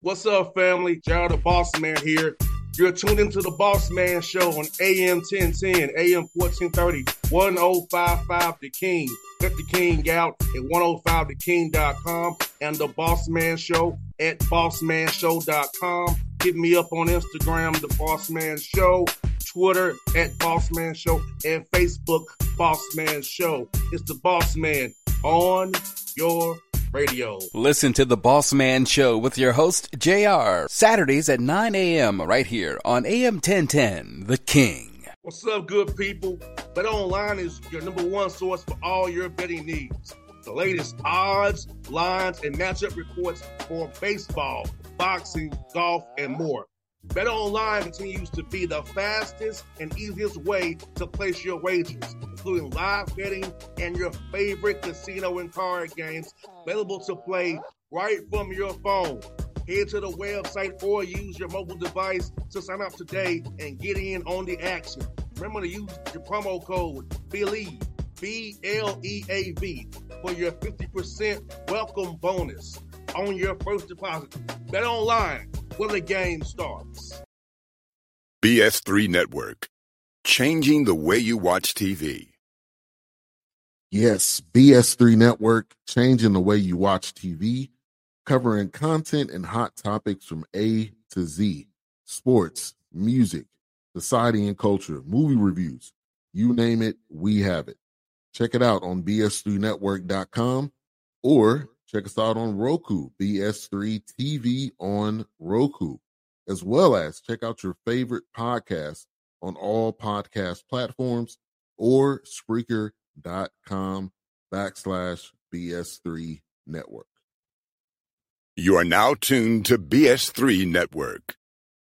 What's up, family? Gerald the Boss Man here. You're tuned into the Boss Man Show on AM 1010, AM 1430, 1055 The King. Let the King out at 105theking.com and the Boss Man Show at bossmanshow.com. Hit me up on Instagram, The Boss Man Show, Twitter at Boss Man Show, and Facebook, Boss Man Show. It's the Boss Man on your radio. Listen to The Boss Man Show with your host, JR, Saturdays at 9 a.m. right here on AM 1010, The King. What's up, good people? BetOnline is your number one source for all your betting needs. The latest odds, lines, and matchup reports for baseball, boxing, golf, and more. BetOnline continues to be the fastest and easiest way to place your wagers, including live betting and your favorite casino and card games available to play right from your phone. Head to the website or use your mobile device to sign up today and get in on the action. Remember to use your promo code BELIEVE, BLEAV, for your 50% welcome bonus on your first deposit. BetOnline, where the game starts. BS3 Network, changing the way you watch TV. Yes, BS3 Network, changing the way you watch TV, covering content and hot topics from A to Z, sports, music, society and culture, movie reviews, you name it, we have it. Check it out on bs3network.com or check us out on Roku, BS3 TV on Roku, as well as check out your favorite podcast on all podcast platforms or Spreaker.com/BS3 Network. You are now tuned to BS3 Network.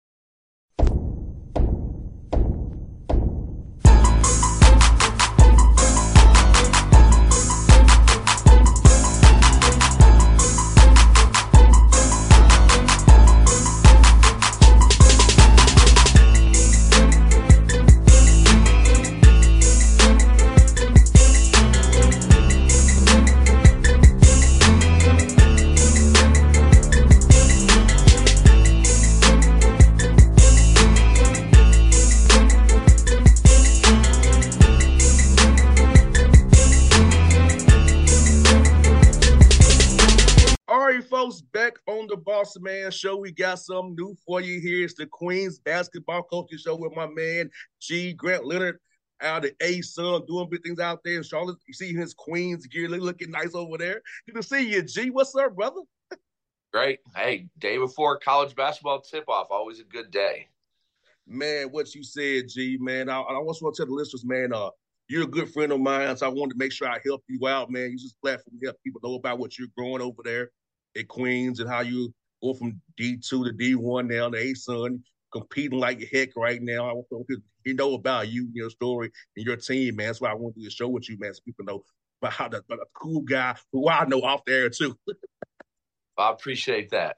Back on the Boss Man Show, we got something new for you here. It's the Queens Basketball Coaching Show with my man G. Grant Leonard out of A-Sun doing big things out there in Charlotte. You see his Queens gear looking nice over there. Good to see you, G. What's up, brother? Great. Hey, day before college basketball tip-off, always a good day. Man, what you said, G, man. I also want to tell the listeners, man, you're a good friend of mine, so I wanted to make sure I help you out, man. Use this platform to help people know about what you're growing over there at Queens and how you go from D2 to D1 now to A-Sun, competing like heck right now. I want to know about you and your story and your team, man. That's why I want to do a show with you, man, so people know about how the cool guy who I know off there, too. I appreciate that.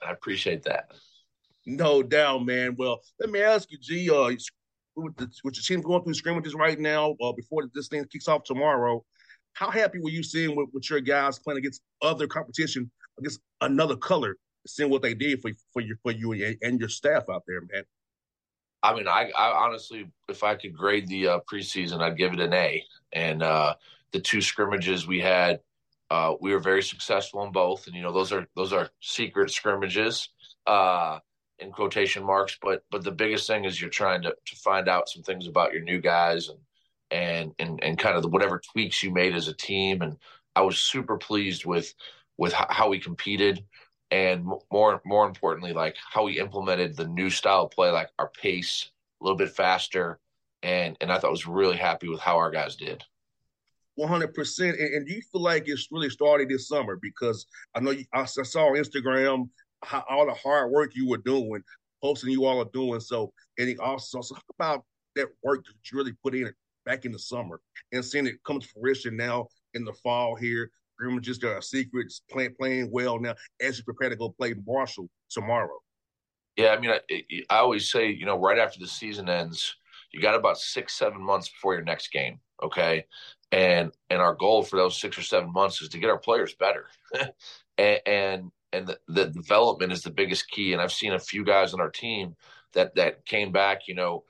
No doubt, man. Well, let me ask you, G, with your team going through scrimmages right now, before this thing kicks off tomorrow, how happy were you seeing with your guys playing against other competition, against another color, seeing what they did for you and your staff out there, man? I mean, I honestly, if I could grade the preseason, I'd give it an A. And the two scrimmages we had, we were very successful in both. And those are secret scrimmages, in quotation marks. But the biggest thing is you're trying to find out some things about your new guys and kind of whatever tweaks you made as a team. And I was super pleased with how we competed, and more importantly, like how we implemented the new style of play, like our pace a little bit faster. And I thought I was really happy with how our guys did. 100%. And do you feel like it's really started this summer? Because I know I saw on Instagram how all the hard work you were doing, posting you all are doing. So, and also, talk about that work that you really put in back in the summer and seeing it come to fruition now in the fall here. Scrimmages, there are secrets, playing well now as you prepare to go play Marshall tomorrow. Yeah, I mean, I always say, right after the season ends, you got about 6-7 months before your next game, okay? And our goal for those 6 or 7 months is to get our players better. and and the development is the biggest key. And I've seen a few guys on our team that came back,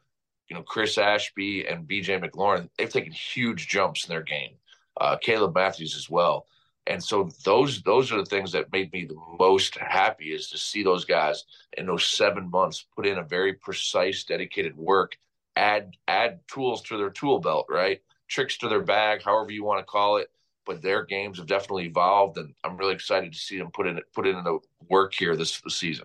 Chris Ashby and BJ McLaurin, they've taken huge jumps in their game. Caleb Matthews as well. And so those are the things that made me the most happy, is to see those guys in those 7 months put in a very precise, dedicated work, add tools to their tool belt, right? Tricks to their bag, however you want to call it. But their games have definitely evolved, and I'm really excited to see them put in the work here this season.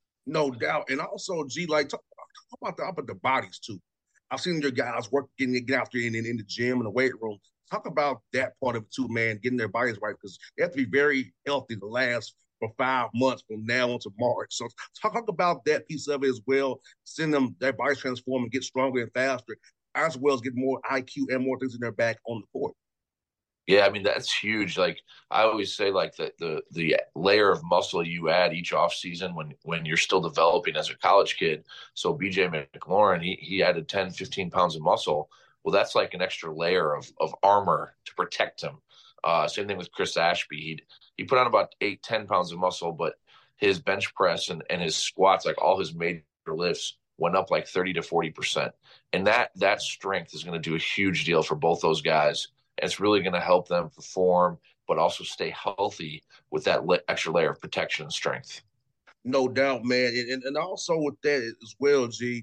No doubt. And also, G, talk about the bodies too. I've seen your guys work, getting out there in the gym and the weight room. Talk about that part of it too, man, getting their bodies right, because they have to be very healthy to last for 5 months from now on to March. So talk about that piece of it as well, seeing them, their bodies transform and get stronger and faster, as well as get more IQ and more things in their back on the court. Yeah, I mean, that's huge. Like I always say, like the layer of muscle you add each off season when you're still developing as a college kid. So BJ McLaurin, he added 10, 15 pounds of muscle. Well, that's like an extra layer of armor to protect him. Same thing with Chris Ashby. He put on about 8, 10 pounds of muscle, but his bench press and his squats, like all his major lifts, went up like 30 to 40%. And that strength is going to do a huge deal for both those guys. And it's really going to help them perform, but also stay healthy with that extra layer of protection and strength. No doubt, man. And also with that as well, G,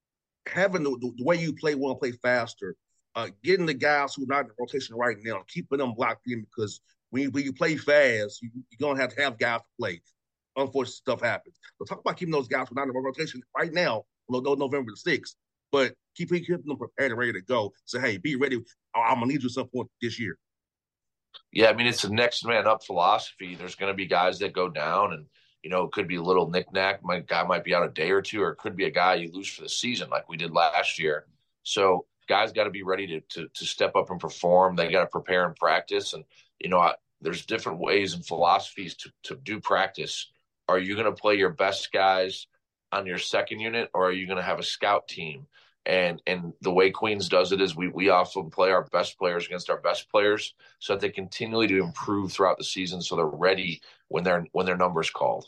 having the way you play, want to play faster, getting the guys who are not in the rotation right now, keeping them locked in, because when you play fast, you're going to have guys to play. Unfortunate stuff happens. So talk about keeping those guys who are not in the rotation right now, November the 6th, but keeping them prepared and ready to go. So, hey, be ready. I'm going to need you at some point this year. Yeah, I mean, it's a next man up philosophy. There's going to be guys that go down, and it could be a little knick-knack. My guy might be out a day or two, or it could be a guy you lose for the season like we did last year. So guys got to be ready to step up and perform. They got to prepare and practice. And, there's different ways and philosophies to do practice. Are you going to play your best guys on your second unit, or are you going to have a scout team? And the way Queens does it is we often play our best players against our best players, so that they continually to improve throughout the season, so they're ready when their number's called.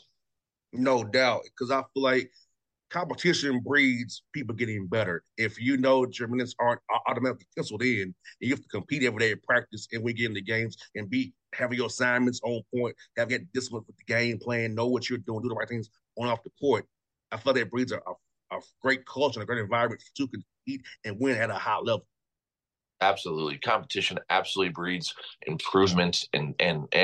No doubt, because I feel like competition breeds people getting better. If you know that your minutes aren't automatically penciled in, and you have to compete every day in practice, and we get into games and having your assignments on point, having that discipline with the game plan, know what you're doing, do the right things on and off the court. I feel that breeds a great culture and a great environment to compete and win at a high level. Absolutely. Competition absolutely breeds improvement and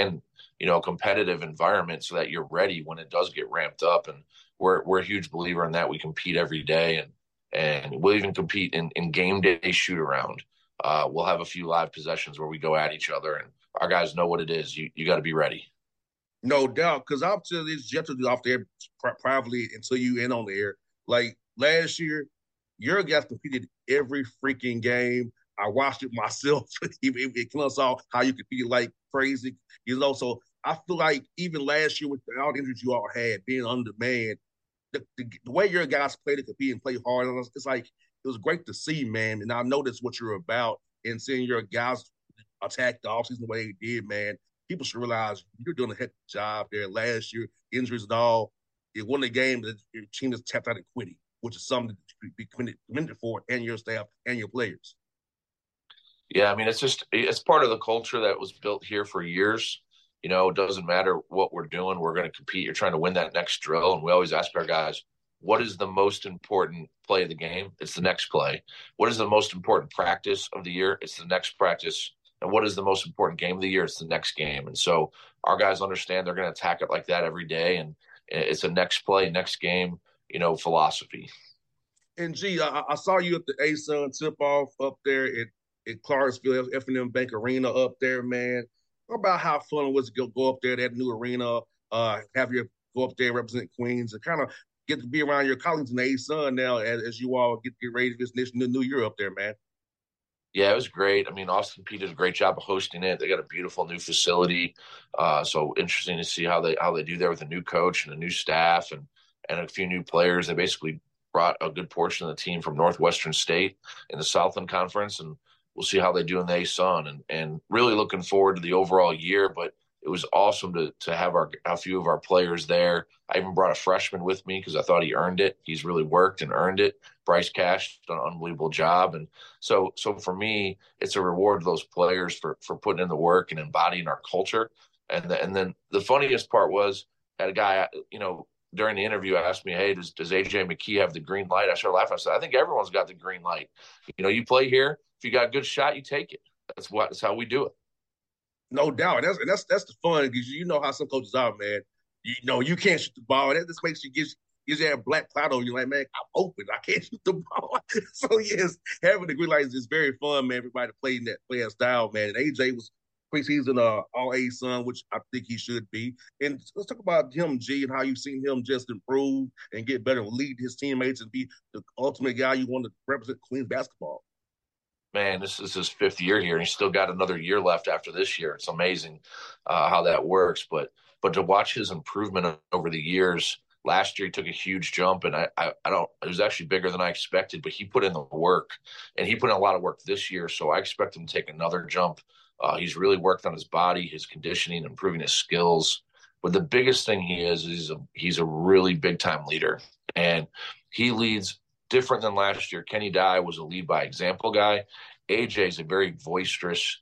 a competitive environment, so that you're ready when it does get ramped up. And we're a huge believer in that. We compete every day, and we'll even compete in game day shoot around. We'll have a few live possessions where we go at each other, and our guys know what it is. You got to be ready. No doubt, because I'll tell this, you have to do off there privately until you in on the air. Like last year, your guys competed every freaking game. I watched it myself. It saw how you competed like crazy. So I feel like even last year with all the injuries you all had, being undermanned, the way your guys play to compete and play hard, it's like it was great to see, man. And I know that's what you're about. And seeing your guys attack the offseason the way they did, man, people should realize you're doing a heck of a job there. Last year, injuries and all, it won the game that your team just tapped out and quitting, which is something to be commended for, and your staff and your players. Yeah, I mean, it's part of the culture that was built here for years. It doesn't matter what we're doing. We're going to compete. You're trying to win that next drill. And we always ask our guys, what is the most important play of the game? It's the next play. What is the most important practice of the year? It's the next practice. And what is the most important game of the year? It's the next game. And so our guys understand they're going to attack it like that every day. And it's a next play, next game, philosophy. And G, I saw you at the ASUN tip-off up there at Clarksville, F&M Bank Arena up there, man. Talk about how fun it was to go up there, that new arena, have you go up there and represent Queens, and kind of get to be around your colleagues in the ASUN now as you all get ready for this new year up there, man. Yeah, it was great. I mean, Austin Peay did a great job of hosting it. They got a beautiful new facility. So interesting to see how they do there with a new coach and a new staff and a few new players. They basically brought a good portion of the team from Northwestern State in the Southland Conference, and we'll see how they do in the ASUN, and really looking forward to the overall year. But it it was awesome to have a few of our players there. I even brought a freshman with me because I thought he earned it. He's really worked and earned it. Bryce Cash done an unbelievable job. And so for me, it's a reward to those players for putting in the work and embodying our culture. And then the funniest part was, had a guy, during the interview asked me, hey, does AJ McKee have the green light? I started laughing. I said, I think everyone's got the green light. You play here. If you got a good shot, you take it. That's how we do it. No doubt. That's the fun, because you know how some coaches are, man. You can't shoot the ball. That just makes you gives you that black cloud on you. Like, man, I'm open. I can't shoot the ball. So yes, having the green lights is very fun, man. Everybody playing that style, man. And AJ was preseason All-A son, which I think he should be. And let's talk about him, G, and how you've seen him just improve and get better, and lead his teammates, and be the ultimate guy you want to represent Queens basketball. Man, this is his 5th year here, and he's still got another year left after this year. It's amazing how that works. But to watch his improvement over the years, last year he took a huge jump, and I don't. It was actually bigger than I expected. But he put in the work, and he put in a lot of work this year. So I expect him to take another jump. He's really worked on his body, his conditioning, improving his skills. But the biggest thing he's a really big time leader, and he leads different than last year. Kenny Dye was a lead by example guy. AJ is a very boisterous,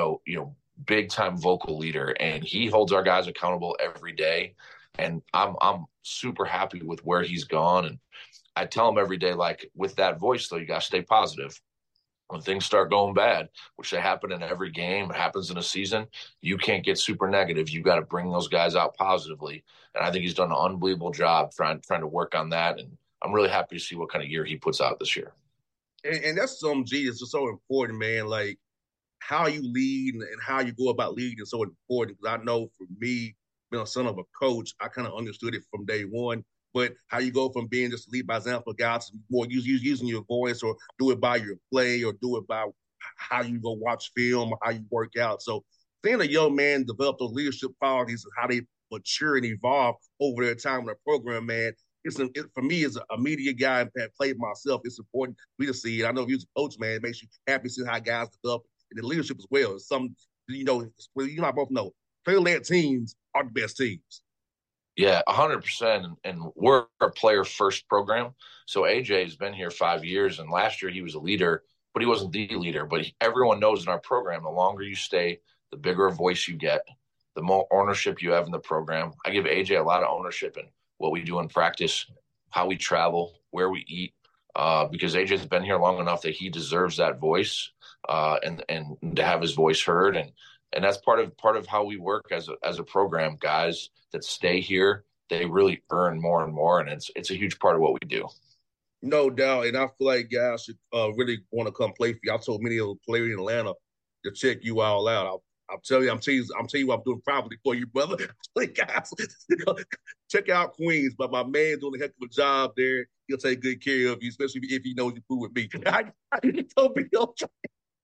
big time vocal leader, and he holds our guys accountable every day. And I'm super happy with where he's gone. And I tell him every day, like, with that voice though, you got to stay positive. When things start going bad, which they happen in every game, it happens in a season, you can't get super negative. You got to bring those guys out positively. And I think he's done an unbelievable job trying to work on that. And I'm really happy to see what kind of year he puts out this year. And that's something, G, is just so important, man. Like, how you lead and how you go about leading is so important. Because I know for me, being a son of a coach, I kind of understood it from day one. But how you go from being just lead by example, guys, to more using your voice, or do it by your play, or do it by how you go watch film, or how you work out. So seeing a young man develop those leadership qualities and how they mature and evolve over their time in the program, man, for me, as a media guy and played myself, it's important for me to see it. I know if you're a coach, man, it makes you happy to see how guys develop in the leadership as well. It's some, you and I both know, player-led teams are the best teams. Yeah, 100%. And we're a player-first program. So AJ has been here 5 years, and last year he was a leader, but he wasn't the leader. But everyone knows in our program, the longer you stay, the bigger a voice you get, the more ownership you have in the program. I give AJ a lot of ownership in what we do in practice, how we travel, where we eat, because AJ's been here long enough that he deserves that voice and to have his voice heard. And that's part of how we work as a program. Guys that stay here, they really earn more and more, and it's a huge part of what we do. No doubt, and I feel like guys should really want to come play for you. I told many of the players in Atlanta to check you all out. I'm telling you what I'm doing proudly for you, brother. Guys, check out Queens, but my man's doing a heck of a job there. He'll take good care of you, especially if he knows you fool with me. Don't be on track.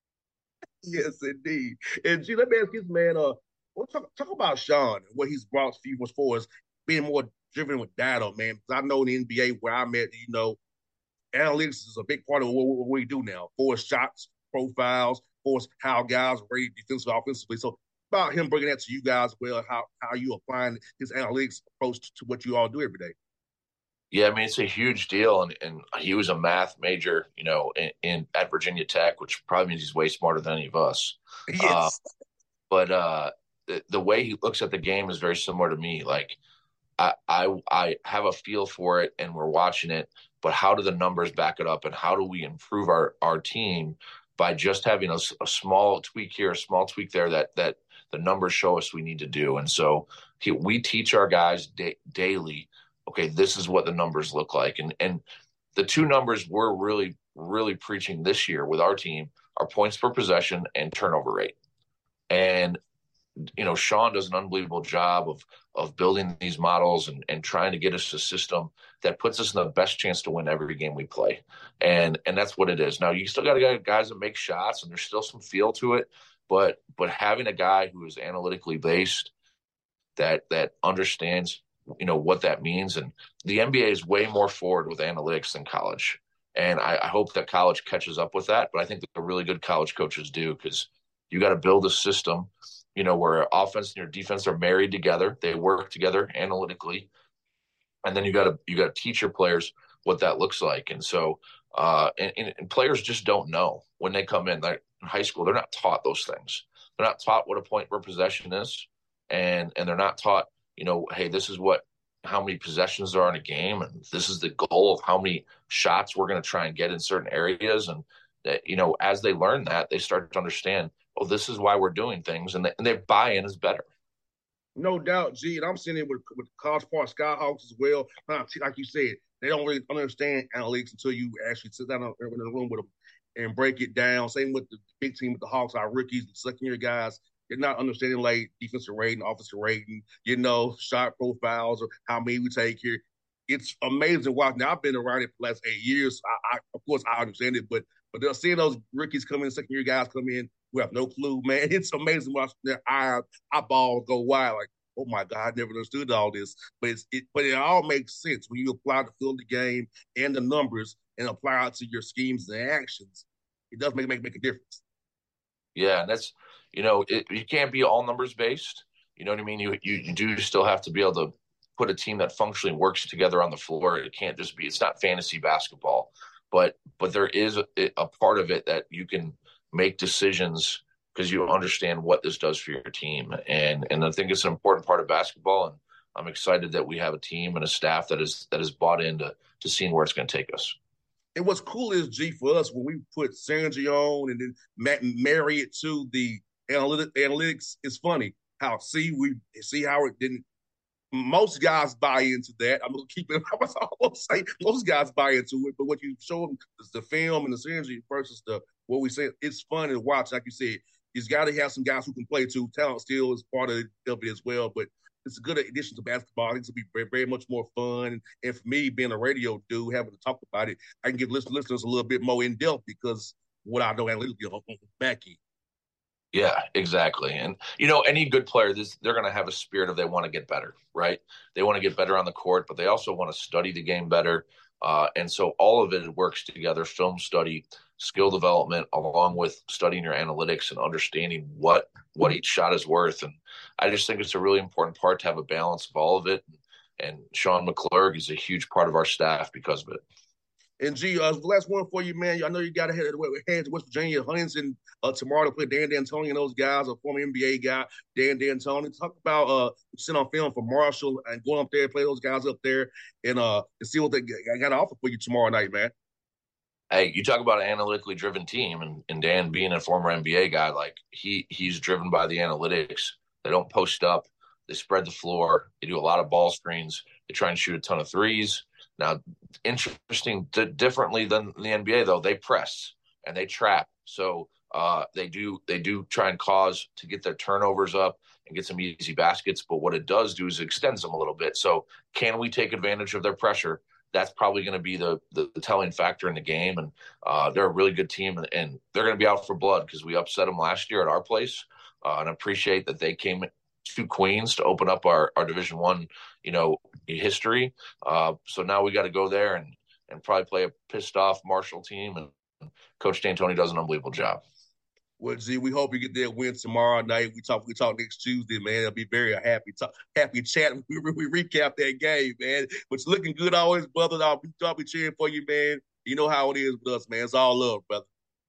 Yes, indeed. And G, let me ask you, man. Talk about Sean and what he's brought to you as far as being more driven with data, man. Because I know in the NBA where I'm at, analytics is a big part of what we do now. Force shots, profiles, force how guys are rated defensively, offensively. So about him bringing that to you guys, well, how you applying his analytics approach to what you all do every day. Yeah, I mean, it's a huge deal, and he was a math major, at Virginia Tech, which probably means he's way smarter than any of us. Yes. But the way he looks at the game is very similar to me. Like, I have a feel for it, and we're watching it, but how do the numbers back it up, and how do we improve our team by just having a small tweak here, a small tweak there that the numbers show us we need to do. And so we teach our guys daily, okay, this is what the numbers look like. And the two numbers we're really, really preaching this year with our team are points per possession and turnover rate. And, Sean does an unbelievable job of building these models and trying to get us a system that puts us in the best chance to win every game we play. And that's what it is. Now, you still got to get guys that make shots, and there's still some feel to it, but having a guy who is analytically based that understands what that means. And the NBA is way more forward with analytics than college. And I hope that college catches up with that. But I think that the really good college coaches do, because you got to build a system. where offense and your defense are married together. They work together analytically. And then you got to teach your players what that looks like. And so, and players just don't know when they come in. Like in high school, they're not taught those things. They're not taught what a point per possession is. And they're not taught, hey, this is how many possessions there are in a game. And this is the goal of how many shots we're going to try and get in certain areas. And that, as they learn that, they start to understand, oh, this is why we're doing things. And their buy-in is better. No doubt, G. And I'm sitting with College Park Skyhawks as well. Like you said, they don't really understand analytics until you actually sit down in the room with them and break it down. Same with the big team with the Hawks, our rookies, the second-year guys. They're not understanding like defensive rating, offensive rating, shot profiles or how many we take here. It's amazing watching. Now, I've been around it for the last 8 years. Of course, I understand it, but they're seeing those rookies come in, second-year guys come in, we have no clue, man. It's amazing watching their eyeballs go wide. Like, oh my God, I never understood all this. But it all makes sense when you apply the field of the game and the numbers and apply it to your schemes and actions. It does make a difference. Yeah, and that's you can't be all numbers based. You know what I mean? You do still have to be able to put a team that functionally works together on the floor. It can't just be. It's not fantasy basketball, but there is a part of it that you can make decisions because you understand what this does for your team. And I think it's an important part of basketball. And I'm excited that we have a team and a staff that is bought into seeing where it's going to take us. And what's cool is, G, for us, when we put synergy on and then marry it to the analytics, it's funny how we see how it didn't. Most guys buy into that. I'm going to keep it. I was almost saying most guys buy into it, but what you show them is the film and the synergy versus what we say. It's fun to watch. Like you said, you've got to have some guys who can play too. Talent still is part of it as well, but it's a good addition to basketball. I think it's going to be very, very much more fun. And for me, being a radio dude, having to talk about it, I can give listeners a little bit more in depth because what I know analytically on the back end. Yeah, exactly. And, any good player, they're going to have a spirit of they want to get better, right? They want to get better on the court, but they also want to study the game better. And so all of it works together, film study, skill development, along with studying your analytics and understanding what each shot is worth. And I just think it's a really important part to have a balance of all of it. And Sean McClurg is a huge part of our staff because of it. And G, last one for you, man. I know you got to head to West Virginia, Huntington tomorrow to play Dan D'Antoni and those guys, a former NBA guy, Dan D'Antoni. Talk about sitting on film for Marshall and going up there, play those guys up there, and see what they got to offer for you tomorrow night, man. Hey, you talk about an analytically driven team, and Dan being a former NBA guy, like he's driven by the analytics. They don't post up. They spread the floor. They do a lot of ball screens. They try and shoot a ton of threes. Now, interesting, differently than the NBA, though, they press and they trap. So they do try and cause to get their turnovers up and get some easy baskets. But what it does do is it extends them a little bit. So can we take advantage of their pressure? That's probably going to be the telling factor in the game. And they're a really good team, and they're going to be out for blood because we upset them last year at our place. And I appreciate that they came to Queens to open up our Division I, history. So now we got to go there and probably play a pissed off Marshall team. And Coach D'Antoni does an unbelievable job. Well, G, we hope you get that win tomorrow night. We talk next Tuesday, man. It'll be very happy chat. We recap that game, man. But you're looking good always, brother. I'll be cheering for you, man. You know how it is with us, man. It's all love, brother.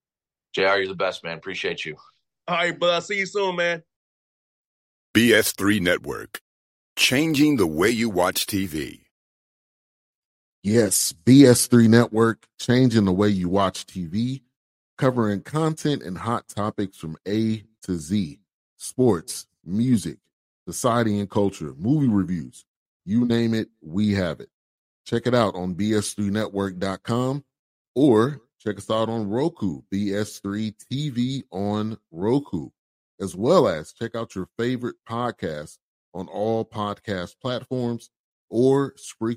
JR, you're the best, man. Appreciate you. All right, bud. I'll see you soon, man. BS3 Network, changing the way you watch TV. Yes, BS3 Network, changing the way you watch TV, covering content and hot topics from A to Z, sports, music, society and culture, movie reviews, you name it, we have it. Check it out on bs3network.com or check us out on Roku, BS3 TV on Roku, as well as check out your favorite podcast on all podcast platforms or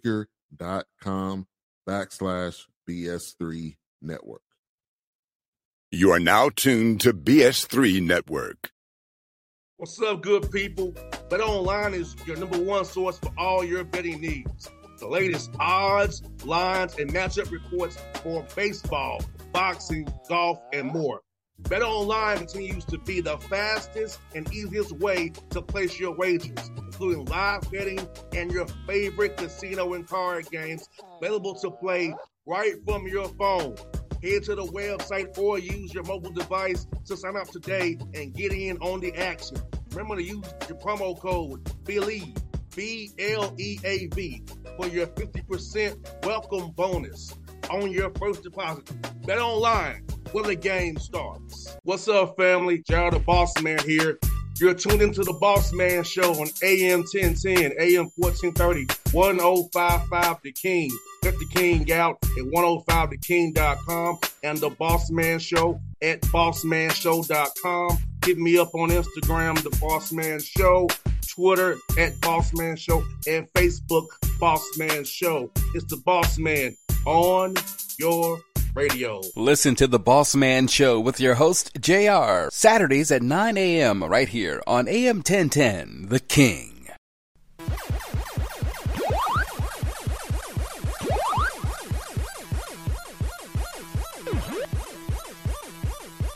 Spreaker.com/BS3 Network. You are now tuned to BS3 Network. What's up, good people? BetOnline is your number one source for all your betting needs. The latest odds, lines, and matchup reports for baseball, boxing, golf, and more. BetOnline continues to be the fastest and easiest way to place your wagers, including live betting and your favorite casino and card games available to play right from your phone. Head to the website or use your mobile device to sign up today and get in on the action. Remember to use your promo code BELIEVE, BLEAV, for your 50% welcome bonus on your first deposit. BetOnline, where the game starts. What's up, family? Jared the Boss Man here. You're tuned into the Boss Man Show on AM 1010, AM 1430, 1055 The King. Check The King out at 105theking.com and the Boss Man Show at bossmanshow.com. Hit me up on Instagram, The Boss Man Show, Twitter at Boss Man Show, and Facebook, Boss Man Show. It's the Boss Man on your radio. Listen to The Boss Man Show with your host, JR, Saturdays at 9 a.m. right here on AM 1010, The King.